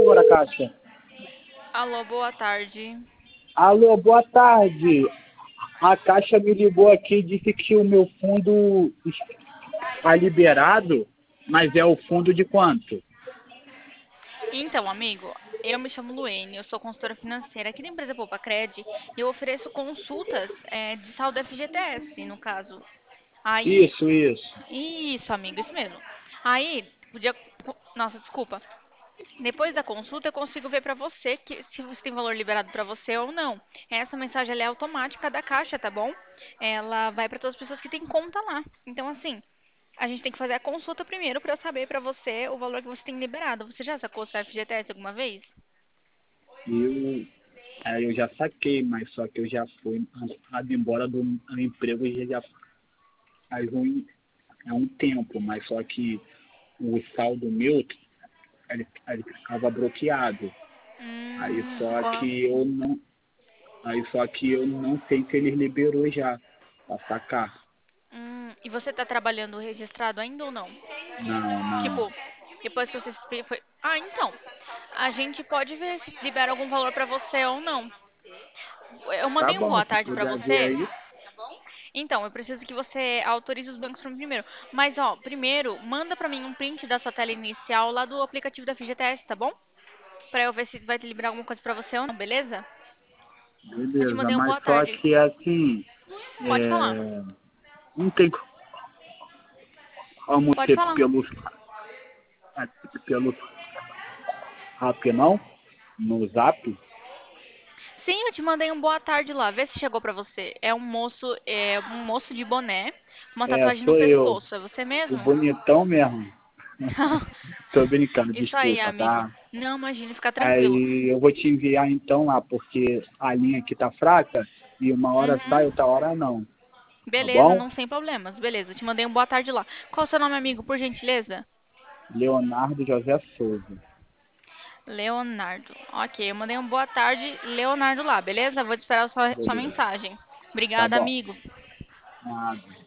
favor, a caixa. Alô, boa tarde. Alô, boa tarde. A Caixa me ligou aqui e disse que o meu fundo está liberado, mas é o fundo de quanto? Então, amigo, eu me chamo Luene, eu sou consultora financeira aqui da empresa Poupa-Cred e eu ofereço consultas de saldo FGTS, no caso. Aí, Isso, isso. isso, amigo, isso mesmo. Aí, podia. Nossa, desculpa. Depois da consulta, eu consigo ver pra você que se você tem valor liberado pra você ou não. Essa mensagem ela é automática da Caixa, tá bom? Ela vai pra todas as pessoas que têm conta lá. Então, assim, a gente tem que fazer a consulta primeiro pra eu saber pra você o valor que você tem liberado. Você já sacou seu FGTS alguma vez? Eu, eu já saquei, mas só que eu já fui mandado embora do emprego já faz um tempo, mas só que o saldo meu, ele ficava bloqueado. Aí só Ficou. que eu não, aí só que eu não sei se ele liberou já para sacar. E você tá trabalhando registrado ainda ou não? Não, não. Tipo, depois que você foi. Ah, então. A gente pode ver se libera algum valor pra você ou não. Eu Tá mandei um bom, boa se tarde pra puder ver você. aí. Então, eu preciso que você autorize os bancos pra mim primeiro. Mas, ó, primeiro, manda pra mim um print da sua tela inicial lá do aplicativo da FGTS, tá bom? Pra eu ver se vai te liberar alguma coisa pra você ou não, beleza? Eu te Beleza, mandei um mas boa só tarde. que assim, Pode falar. é, não tem como Pode ser falar. pelo zap não, no zap. Sim, eu te mandei um boa tarde lá. Vê se chegou pra você. É um moço de boné, uma É, tatuagem no sou eu, pescoço. É você o mesmo? bonitão mesmo. Tô brincando, Isso aí, desculpa, amigo. tá? Não, imagine, fica tranquilo. Aí eu vou te enviar então lá, porque a linha aqui tá fraca e uma hora sai, Uhum. outra hora não. Tá Beleza, bom? não sem problemas. Beleza, te mandei um boa tarde lá. Qual o seu nome, amigo, por gentileza? Leonardo José Souza. Leonardo. Ok, eu mandei um boa tarde, Leonardo lá, beleza? Vou te esperar a sua Beleza. mensagem. Tá Obrigada, bom. amigo. Nada.